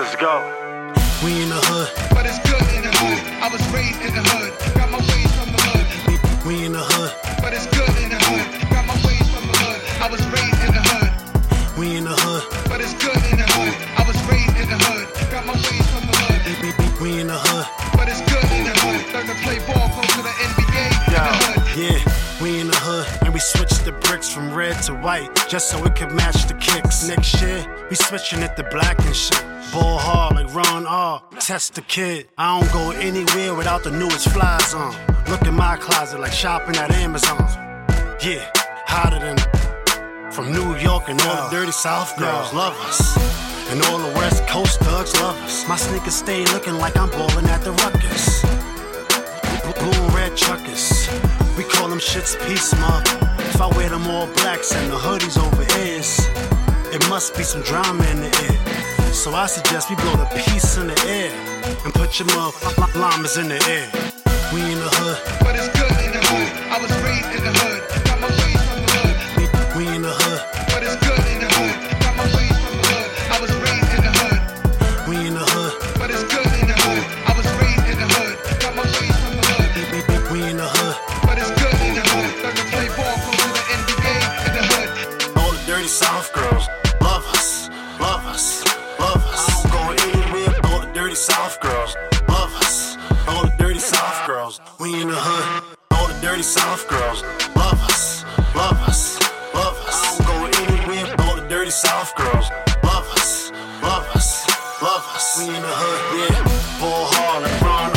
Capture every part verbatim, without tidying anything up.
Let's go. We in the hood, but it's good in the hood. I was raised in the hood, got my ways from the hood. we, we in the hood, But it's good in the hood, got my ways from the hood. I was raised in the hood, we in the hood, but it's good in the hood. I was raised in the hood, got my ways from the hood. we, we, we in the hood, But it's good in the hood. Learn to play ball, go to the N B A in the hood. yeah. We in the hood, and we switched the bricks from red to white, just so it could match the kicks. Next year, we switching it to black and shit. Ball hard like Ron R. Test the kid. I don't go anywhere without the newest flies on. Look in my closet like shopping at Amazon. Yeah, hotter than from New York, and all the dirty South girls love us. And all the West Coast thugs love us. My sneakers stay looking like I'm ballin' at the Ruckus. Blue and red truckers, we call them shits peace month. If I wear them all blacks and the hoodies over ears, it must be some drama in the air. So I suggest we blow the peace in the air and put your motherfucking llamas in the air. We in the hood, But it's good in the hood. I was raised in the hood, got my ways from the hood. we, we in the hood, But it's good in the hood, got my ways from the hood. I was raised in the hood, we in the hood, but it's good in the hood. I was raised in the hood, got my ways from the hood. we, we, we in the hood. But it's good in the hood. Learn to play ball, go to the N B A in the hood. All the dirty South girls love us, love us, love us. I don't go anywhere. All the dirty South girls love us. All the dirty South girls, we in the hood. All the dirty South girls love us, love us, love us. I don't go anywhere. All the dirty South girls love us, love us, love us. We in the hood, yeah. Ball hard like Ron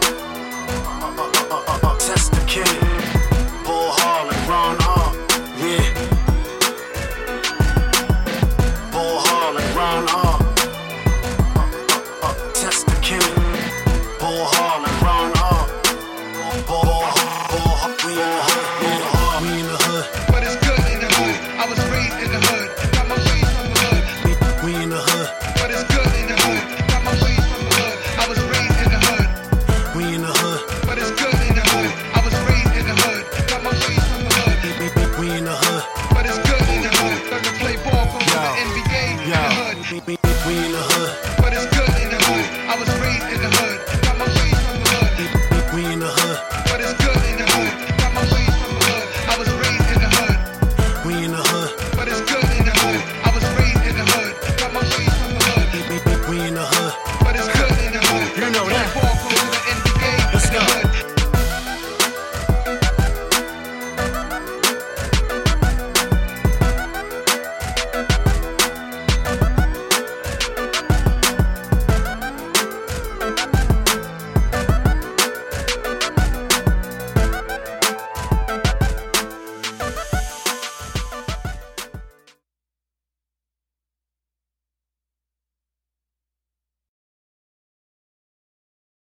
R. Test the kid. Ball hard like Ron R. Yeah. Ball hard like Ron R. Test the kid. Ball hard like Ron R. Ball, ball, ball, we in the hood.